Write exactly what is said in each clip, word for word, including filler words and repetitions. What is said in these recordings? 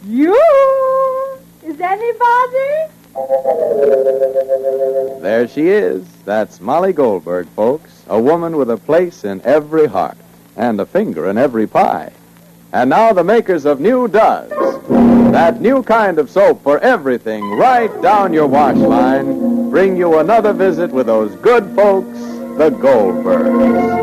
You? Is anybody? There she is. That's Molly Goldberg, folks. A woman with a place in every heart and a finger in every pie. And now the makers of New Does. That new kind of soap for everything right down your wash line bring you another visit with those good folks, the Goldbergs.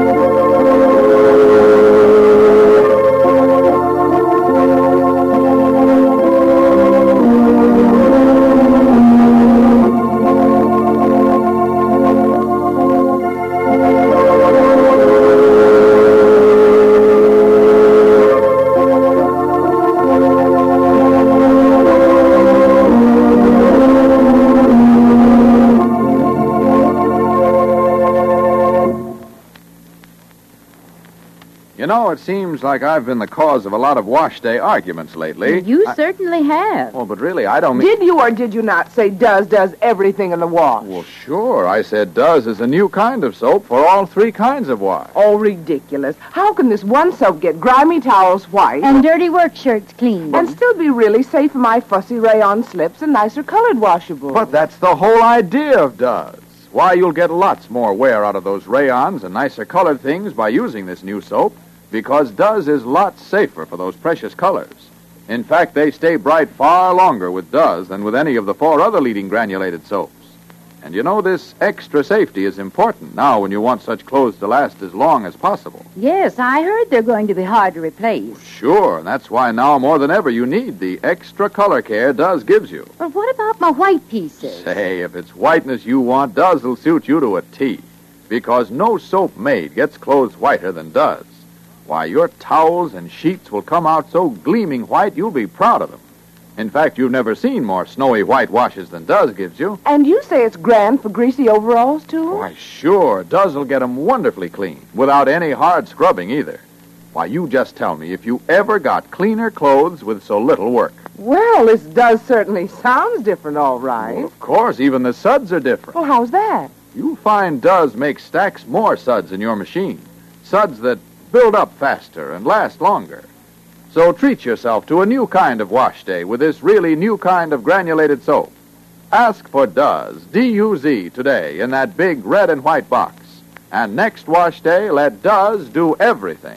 You know, it seems like I've been the cause of a lot of wash day arguments lately. You I... certainly have. Oh, but really, I don't mean... Did you or did you not say Does does everything in the wash? Well, sure. I said Does is a new kind of soap for all three kinds of wash. Oh, ridiculous. How can this one soap get grimy towels white... And dirty work shirts clean. And still be really safe for my fussy rayon slips and nicer colored washables? But that's the whole idea of Does. Why, you'll get lots more wear out of those rayons and nicer colored things by using this new soap. Because Does is lots safer for those precious colors. In fact, they stay bright far longer with Does than with any of the four other leading granulated soaps. And you know, this extra safety is important now when you want such clothes to last as long as possible. Yes, I heard they're going to be hard to replace. Sure, and that's why now more than ever you need the extra color care Does gives you. But what about my white pieces? Say, if it's whiteness you want, Does will suit you to a T. Because no soap made gets clothes whiter than Does. Why, your towels and sheets will come out so gleaming white you'll be proud of them. In fact, you've never seen more snowy white washes than Does gives you. And you say it's grand for greasy overalls, too? Why, sure. Does will get them wonderfully clean, without any hard scrubbing either. Why, you just tell me if you ever got cleaner clothes with so little work. Well, this Does certainly sounds different, all right. Well, of course, even the suds are different. Well, how's that? You'll find Does make stacks more suds in your machine. Suds that build up faster and last longer. So treat yourself to a new kind of wash day with this really new kind of granulated soap. Ask for Does, D U Z, today in that big red and white box. And next wash day, let Does do everything.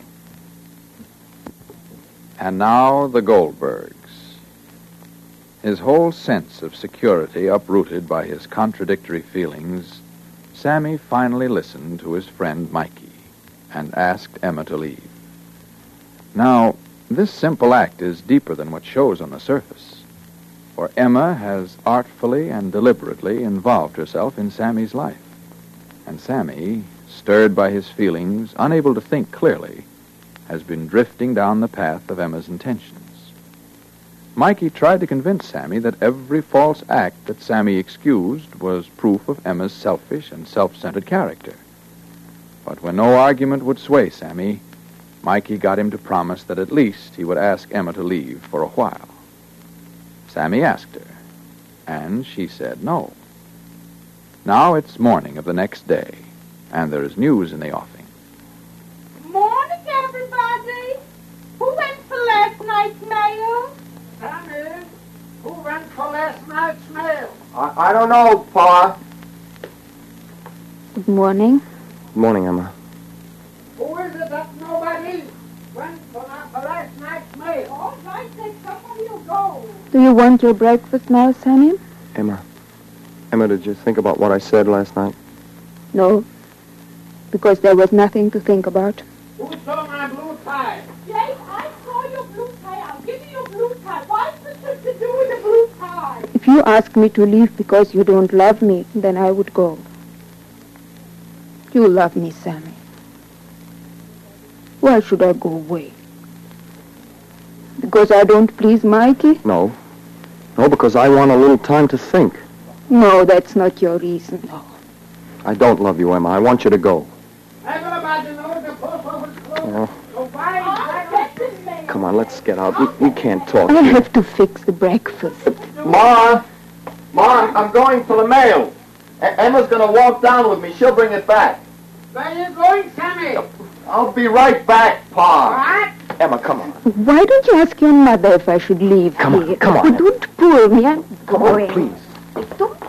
And now the Goldbergs. His whole sense of security uprooted by his contradictory feelings, Sammy finally listened to his friend Mikey and asked Emma to leave. Now, this simple act is deeper than what shows on the surface, for Emma has artfully and deliberately involved herself in Sammy's life. And Sammy, stirred by his feelings, unable to think clearly, has been drifting down the path of Emma's intentions. Mikey tried to convince Sammy that every false act that Sammy excused was proof of Emma's selfish and self-centered character. But when no argument would sway Sammy, Mikey got him to promise that at least he would ask Emma to leave for a while. Sammy asked her, and she said no. Now it's morning of the next day, and there is news in the offing. Morning, everybody. Who went for last night's mail? Sammy, who went for last night's mail? I, I don't know, Pa. Good morning. Good morning, Emma. Who is it that nobody went for, for last night's mail? All right, then somebody will go. Do you want your breakfast now, Sammy? Emma. Emma, did you think about what I said last night? No, because there was nothing to think about. Who saw my blue tie? Jay, I saw your blue tie. I'll give you your blue tie. What's the shit to do with a blue tie? If you ask me to leave because you don't love me, then I would go. You love me, Sammy. Why should I go away? Because I don't please Mikey? No. No, because I want a little time to think. No, that's not your reason. I don't love you, Emma. I want you to go. Everybody knows the post office closed. Oh. So why Oh, Come on, let's get out. We, we can't talk. I have to fix the breakfast. Ma! Ma, I'm going for the mail. E- Emma's going to walk down with me. She'll bring it back. Where are you going, Sammy? I'll be right back, Pa. What? Emma, come on. Why don't you ask your mother if I should leave Come on, here? come on. Oh, don't pull me. I'm Come going. on, please. Don't.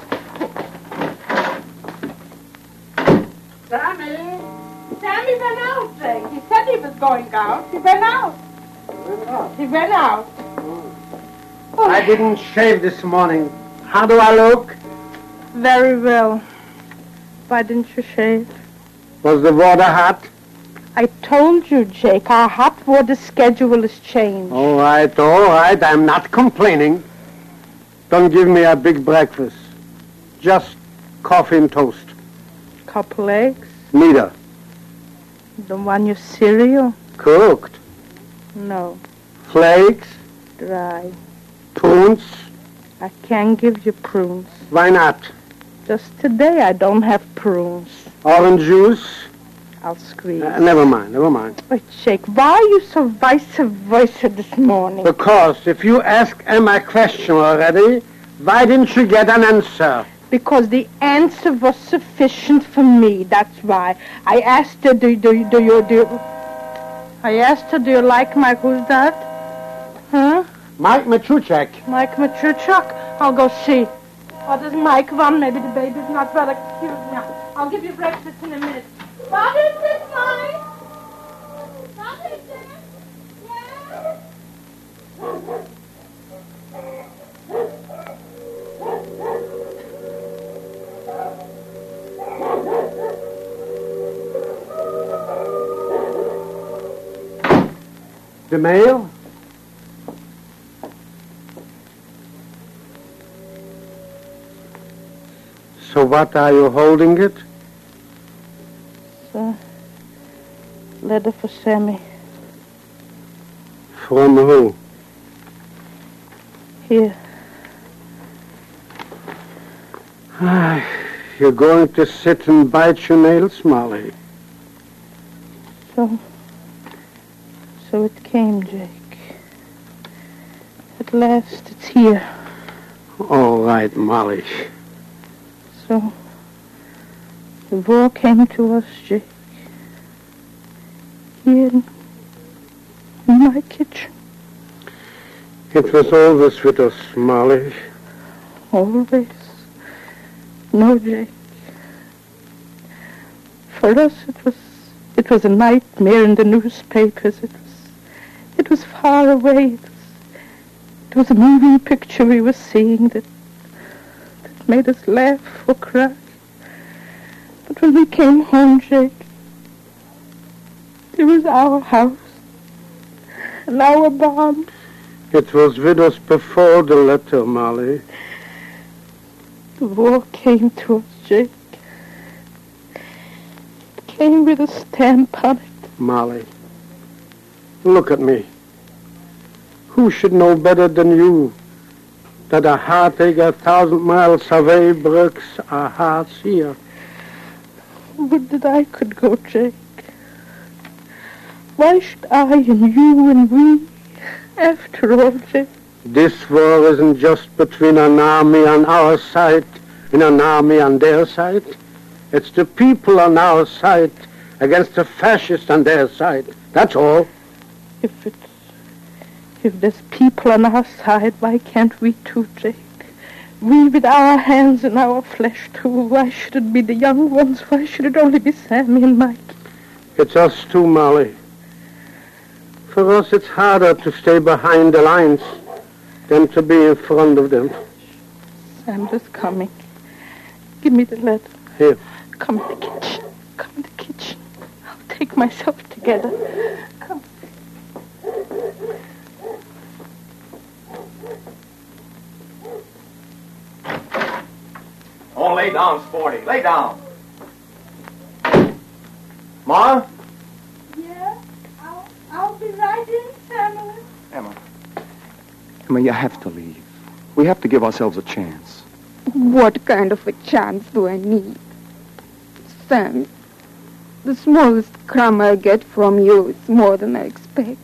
Sammy! Sammy went out, Jake. He said he was going out. He went out. He went out. I didn't shave this morning. How do I look? Very well. Why didn't you shave? Was the water hot? I told you, Jake, our hot water schedule is changed. All right, all right. I'm not complaining. Don't give me a big breakfast. Just coffee and toast. Couple eggs. Neither. Don't want your cereal? Cooked. No. Flakes. Dry. Prunes. I can't give you prunes. Why not? Just today I don't have prunes. Orange juice. I'll squeeze. Uh, never mind, never mind. Wait, Jake, why are you so vice versa this morning? Because if you ask Emma a question already, why didn't you get an answer? Because the answer was sufficient for me. That's why. I asked her, do, do, do you, do you... I asked her, do you like Mike? Who's that? Huh? Mike Machuchek. Mike Machuchuk? I'll go see. What does Mike want? Maybe the baby's not well. Excuse me. I'll give you breakfast in a minute. What is this, Mike? What is this? Yes? The mail? So what, are you holding it? So, letter for Sammy. From who? Here. Ah, you're going to sit and bite your nails, Molly. So, so it came, Jake. At last, it's here. All right, Molly. So, the war came to us, Jake. Here in, in my kitchen. It was always with us, Molly. Always. No, Jake. For us, it was it was a nightmare in the newspapers. It was it was far away. It was, it was a moving picture we were seeing that that made us laugh or cry. But when we came home, Jake, it was our house and our barn. It was with us before the letter, Molly. The war came to us, Jake. It came with a stamp on it. Molly, look at me. Who should know better than you that a heartache a thousand miles away breaks our hearts here? Would that I could go, Jake. Why should I and you and we, after all, Jake? This war isn't just between an army on our side and an army on their side. It's the people on our side against the fascists on their side. That's all. If it's, if there's people on our side, why can't we too, Jake? We with our hands and our flesh too. Why should it be the young ones? Why should it only be Sammy and Mike? It's us too, Molly. For us, it's harder to stay behind the lines than to be in front of them. Sam's is coming. Give me the letter. Here. Come in the kitchen. Come in the kitchen. I'll take myself together. Come. Oh, lay down, Sporty. Lay down. Ma? Yeah, I'll, I'll be right in, Samuel. Emma. Emma, you have to leave. We have to give ourselves a chance. What kind of a chance do I need? Sam, the smallest crumb I get from you is more than I expect.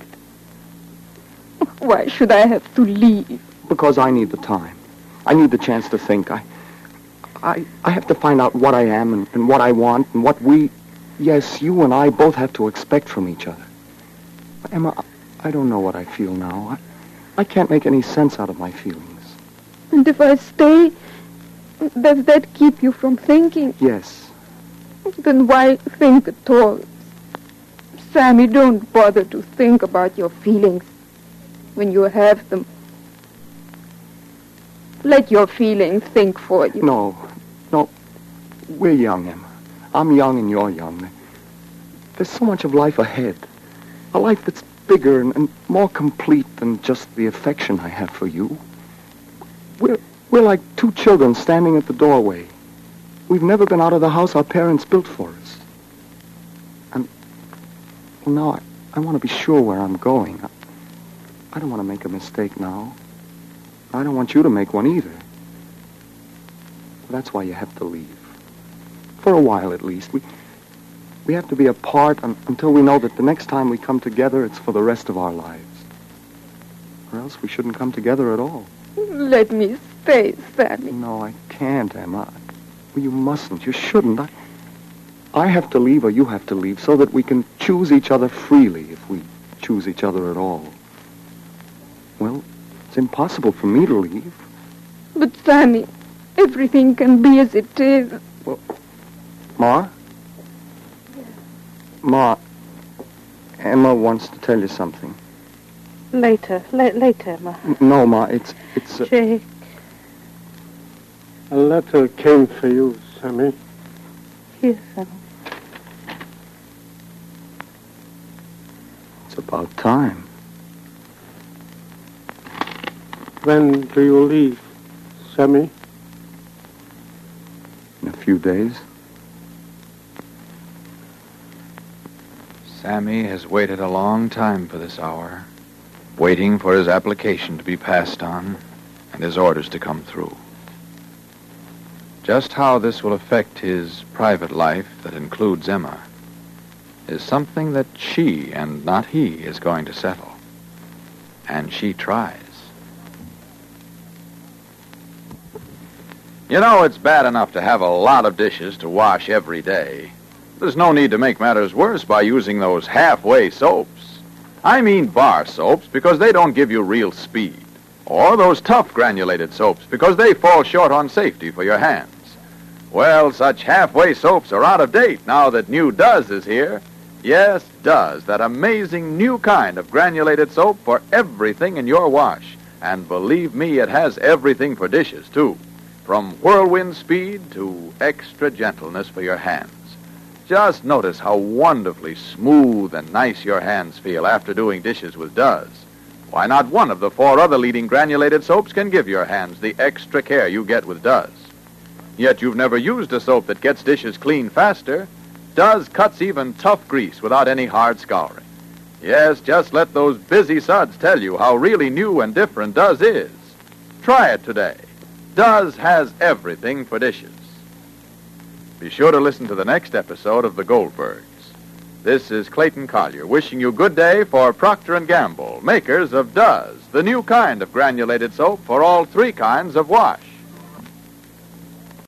Why should I have to leave? Because I need the time. I need the chance to think. I I, I have to find out what I am and, and what I want and what we, yes, you and I both have to expect from each other. Emma, I don't know what I feel now. I, I can't make any sense out of my feelings. And if I stay, does that keep you from thinking? Yes. Then why think at all? Sammy, don't bother to think about your feelings when you have them. Let your feelings think for you. No, no. We're young, Emma. I'm young and you're young. There's so much of life ahead. A life that's bigger and, and more complete than just the affection I have for you. We're, we're like two children standing at the doorway. We've never been out of the house our parents built for us. And, well, now I, I want to be sure where I'm going. I, I don't want to make a mistake now. I don't want you to make one either. That's why you have to leave. For a while, at least. We we have to be apart un, until we know that the next time we come together, it's for the rest of our lives. Or else we shouldn't come together at all. Let me stay, Sammy. No, I can't, Emma. Well, you mustn't. You shouldn't. I, I have to leave or you have to leave so that we can choose each other freely if we choose each other at all. Well, it's impossible for me to leave. But, Sammy, everything can be as it is. Well, Ma? Ma, Emma wants to tell you something. Later, la- later, Ma. No, Ma, it's... it's uh... Jake. A letter came for you, Sammy. Here, Sammy. It's about time. When do you leave, Sammy? In a few days. Sammy has waited a long time for this hour, waiting for his application to be passed on and his orders to come through. Just how this will affect his private life that includes Emma is something that she and not he is going to settle. And she tries. You know, it's bad enough to have a lot of dishes to wash every day. There's no need to make matters worse by using those halfway soaps. I mean bar soaps because they don't give you real speed. Or those tough granulated soaps because they fall short on safety for your hands. Well, such halfway soaps are out of date now that new Duz is here. Yes, Duz, that amazing new kind of granulated soap for everything in your wash. And believe me, it has everything for dishes, too. From whirlwind speed to extra gentleness for your hands. Just notice how wonderfully smooth and nice your hands feel after doing dishes with Duz. Why, not one of the four other leading granulated soaps can give your hands the extra care you get with Duz. Yet you've never used a soap that gets dishes clean faster. Duz cuts even tough grease without any hard scouring. Yes, just let those busy suds tell you how really new and different Duz is. Try it today. Duz has everything for dishes. Be sure to listen to the next episode of The Goldbergs. This is Clayton Collier wishing you good day for Procter and Gamble, makers of Duz, the new kind of granulated soap for all three kinds of wash.